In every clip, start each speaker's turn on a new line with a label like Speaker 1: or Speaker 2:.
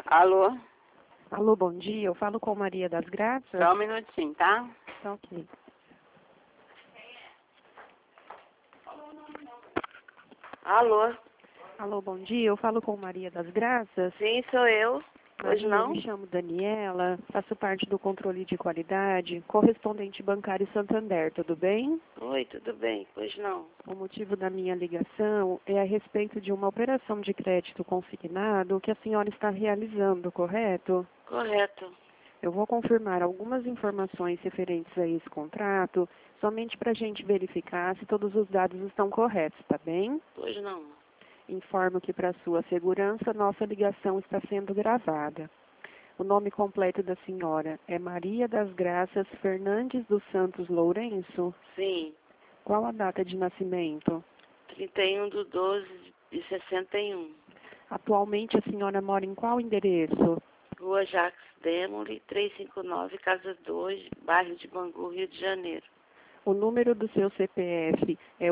Speaker 1: Alô?
Speaker 2: Alô, bom dia. Eu falo com Maria das Graças.
Speaker 1: Só um minutinho, tá?
Speaker 2: Tá ok.
Speaker 1: Alô?
Speaker 2: Alô, bom dia. Eu falo com Maria das Graças.
Speaker 1: Sim, sou eu. Pois
Speaker 2: Maria,
Speaker 1: não?
Speaker 2: eu me chamo Daniela, faço parte do controle de qualidade, correspondente bancário Santander, tudo bem?
Speaker 1: Oi, tudo bem? Pois não.
Speaker 2: O motivo da minha ligação é a respeito de uma operação de crédito consignado que a senhora está realizando, correto?
Speaker 1: Correto.
Speaker 2: Eu vou confirmar algumas informações referentes a esse contrato, somente para a gente verificar se todos os dados estão corretos, tá bem?
Speaker 1: Pois não.
Speaker 2: Informo que, para sua segurança, nossa ligação está sendo gravada. O nome completo da senhora é Maria das Graças Fernandes dos Santos Lourenço?
Speaker 1: Sim.
Speaker 2: Qual a data de nascimento?
Speaker 1: 31/12/61.
Speaker 2: Atualmente, a senhora mora em qual endereço?
Speaker 1: Rua Jacques Demoli, 359, Casa 2, bairro de Bangu, Rio de Janeiro.
Speaker 2: O número do seu CPF é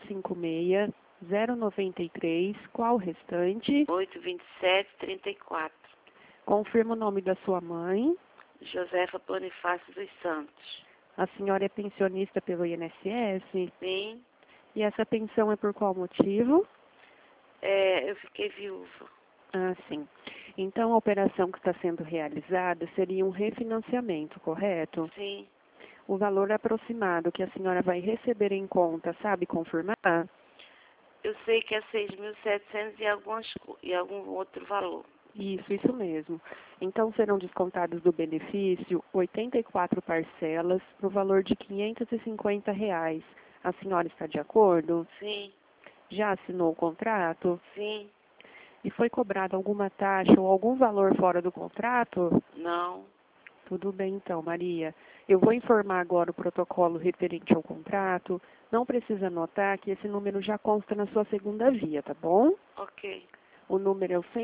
Speaker 2: 856-093. Qual o restante?
Speaker 1: 827-34.
Speaker 2: Confirma o nome da sua mãe.
Speaker 1: Josefa Bonifácio dos Santos.
Speaker 2: A senhora é pensionista pelo INSS?
Speaker 1: Sim.
Speaker 2: E essa pensão é por qual motivo?
Speaker 1: Eu fiquei viúva.
Speaker 2: Ah, sim. Então, a operação que está sendo realizada seria um refinanciamento, correto?
Speaker 1: Sim.
Speaker 2: O valor aproximado que a senhora vai receber em conta, sabe confirmar?
Speaker 1: Eu sei que é 6.700 e algum outro valor.
Speaker 2: Isso mesmo. Então, serão descontados do benefício 84 parcelas no valor de R$ 550. A senhora está de acordo?
Speaker 1: Sim.
Speaker 2: Já assinou o contrato?
Speaker 1: Sim.
Speaker 2: E foi cobrada alguma taxa ou algum valor fora do contrato?
Speaker 1: Não.
Speaker 2: Tudo bem então, Maria. Eu vou informar agora o protocolo referente ao contrato. Não precisa anotar que esse número já consta na sua segunda via, tá bom?
Speaker 1: Ok.
Speaker 2: O número é o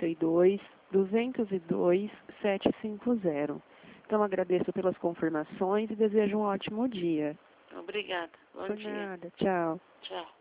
Speaker 2: 132-202-750. Então, agradeço pelas confirmações e desejo um ótimo dia.
Speaker 1: Obrigada. Bom
Speaker 2: Por
Speaker 1: dia.
Speaker 2: nada. Tchau.
Speaker 1: Tchau.